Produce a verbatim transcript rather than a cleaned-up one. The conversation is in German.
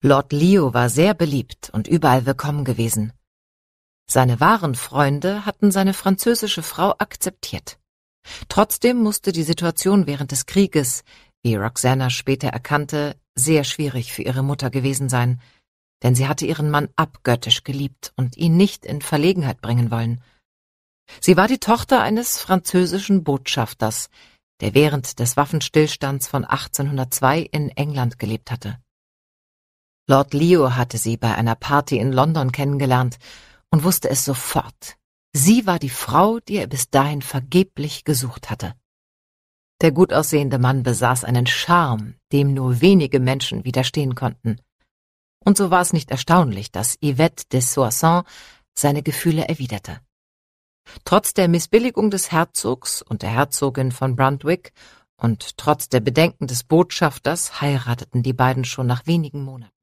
Lord Leo war sehr beliebt und überall willkommen gewesen. Seine wahren Freunde hatten seine französische Frau akzeptiert. Trotzdem musste die Situation während des Krieges, wie Roxana später erkannte, sehr schwierig für ihre Mutter gewesen sein, denn sie hatte ihren Mann abgöttisch geliebt und ihn nicht in Verlegenheit bringen wollen. Sie war die Tochter eines französischen Botschafters, der während des Waffenstillstands von achtzehnhundertzwei in England gelebt hatte. Lord Leo hatte sie bei einer Party in London kennengelernt und wusste es sofort. Sie war die Frau, die er bis dahin vergeblich gesucht hatte. Der gut aussehende Mann besaß einen Charme, dem nur wenige Menschen widerstehen konnten. Und so war es nicht erstaunlich, dass Yvette de Soissons seine Gefühle erwiderte. Trotz der Missbilligung des Herzogs und der Herzogin von Brunswick und trotz der Bedenken des Botschafters heirateten die beiden schon nach wenigen Monaten.